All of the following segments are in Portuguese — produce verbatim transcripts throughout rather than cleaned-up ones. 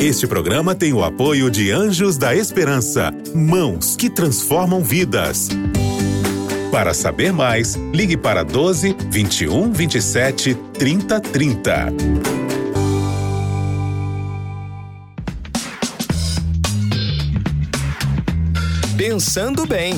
Este programa tem o apoio de Anjos da Esperança, mãos que transformam vidas. Para saber mais, ligue para doze, vinte e um, vinte e sete, trinta, trinta. Pensando bem.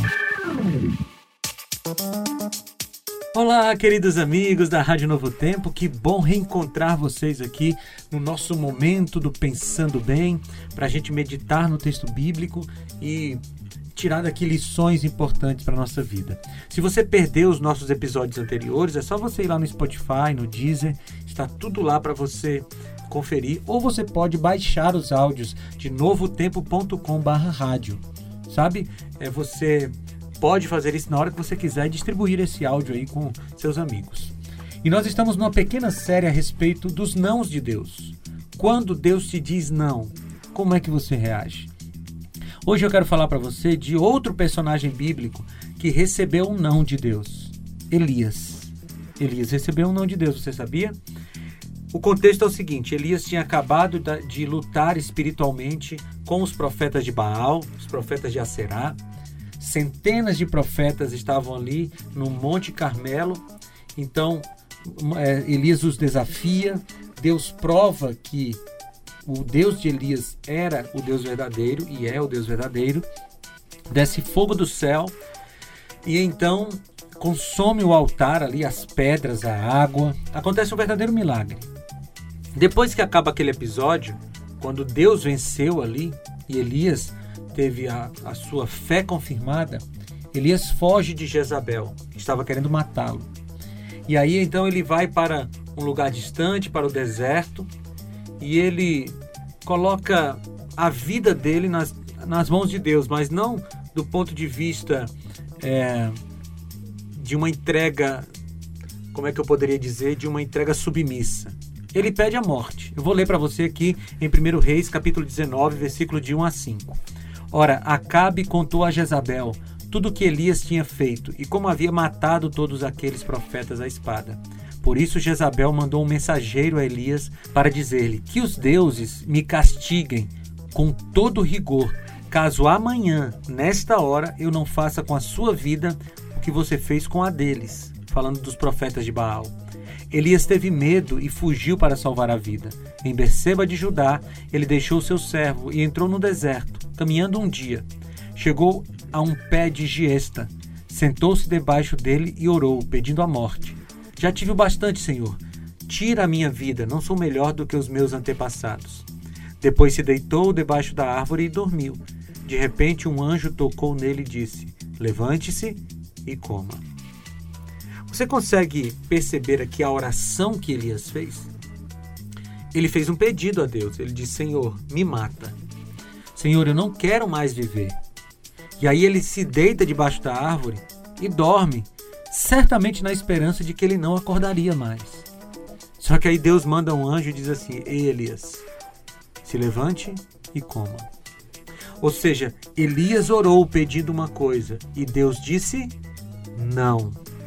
Olá, queridos amigos da Rádio Novo Tempo, que bom reencontrar vocês aqui no nosso momento do Pensando Bem, para a gente meditar no texto bíblico e tirar daqui lições importantes para a nossa vida. Se você perdeu os nossos episódios anteriores, é só você ir lá no Spotify, no Deezer, está tudo lá para você conferir, ou você pode baixar os áudios de novotempo ponto com barra rádio, sabe? É, você pode fazer isso na hora que você quiser e distribuir esse áudio aí com seus amigos. E nós estamos numa pequena série a respeito dos nãos de Deus. Quando Deus te diz não, como é que você reage? Hoje eu quero falar para você de outro personagem bíblico que recebeu um não de Deus. Elias. Elias recebeu um não de Deus, você sabia? O contexto é o seguinte: Elias tinha acabado de lutar espiritualmente com os profetas de Baal, os profetas de Aserá. Centenas de profetas estavam ali no Monte Carmelo. Então, é, Elias os desafia. Deus prova que o Deus de Elias era o Deus verdadeiro e é o Deus verdadeiro. Desce fogo do céu e então consome o altar ali, as pedras, a água. Acontece um verdadeiro milagre. Depois que acaba aquele episódio, quando Deus venceu ali e Elias teve a, a sua fé confirmada, Elias foge de Jezabel, que estava querendo matá-lo. E aí então ele vai para um lugar distante, para o deserto, e ele coloca a vida dele nas, nas mãos de Deus, mas não do ponto de vista é, de uma entrega, como é que eu poderia dizer, de uma entrega submissa. Ele pede a morte. Eu vou ler para você aqui em primeiro Reis, capítulo dezenove, versículo de um a cinco. Ora, Acabe contou a Jezabel tudo o que Elias tinha feito e como havia matado todos aqueles profetas à espada. Por isso Jezabel mandou um mensageiro a Elias para dizer-lhe que os deuses me castiguem com todo rigor, caso amanhã, nesta hora, eu não faça com a sua vida o que você fez com a deles, falando dos profetas de Baal. Elias teve medo e fugiu para salvar a vida. Em Berseba de Judá, ele deixou seu servo e entrou no deserto, caminhando um dia. Chegou a um pé de giesta, sentou-se debaixo dele e orou, pedindo a morte. Já tive o bastante, Senhor. Tira a minha vida, não sou melhor do que os meus antepassados. Depois se deitou debaixo da árvore e dormiu. De repente um anjo tocou nele e disse: levante-se e coma. Você consegue perceber aqui a oração que Elias fez? Ele fez um pedido a Deus. Ele disse: Senhor, me mata. Senhor, eu não quero mais viver. E aí ele se deita debaixo da árvore e dorme, certamente na esperança de que ele não acordaria mais. Só que aí Deus manda um anjo e diz assim: Ei, Elias, se levante e coma. Ou seja, Elias orou pedindo uma coisa e Deus disse não.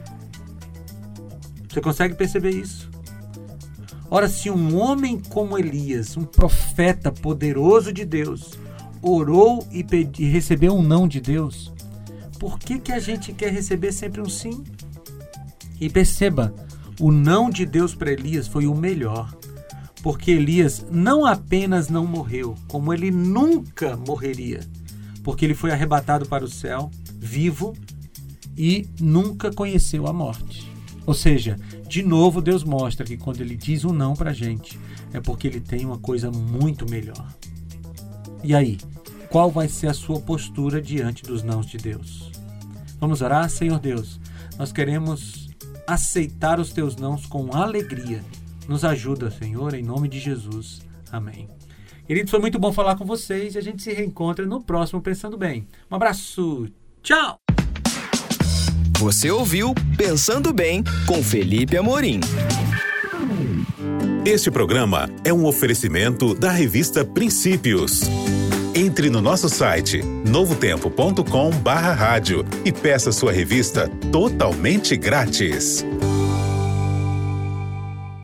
Você consegue perceber isso? Ora, se um homem como Elias, um profeta poderoso de Deus, orou e, pedi, e recebeu um não de Deus, por que que a gente quer receber sempre um sim? E perceba, o não de Deus para Elias foi o melhor, porque Elias não apenas não morreu, como ele nunca morreria, porque ele foi arrebatado para o céu, vivo, e nunca conheceu a morte. Ou seja, de novo Deus mostra que quando Ele diz um não para a gente, é porque Ele tem uma coisa muito melhor. E aí, qual vai ser a sua postura diante dos nãos de Deus? Vamos orar? Senhor Deus, nós queremos aceitar os Teus nãos com alegria. Nos ajuda, Senhor, em nome de Jesus. Amém. Queridos, foi muito bom falar com vocês e a gente se reencontra no próximo Pensando Bem. Um abraço. Tchau! Você ouviu Pensando Bem com Felipe Amorim. Este programa é um oferecimento da revista Princípios. Entre no nosso site novotempo ponto com barra rádio e peça sua revista totalmente grátis.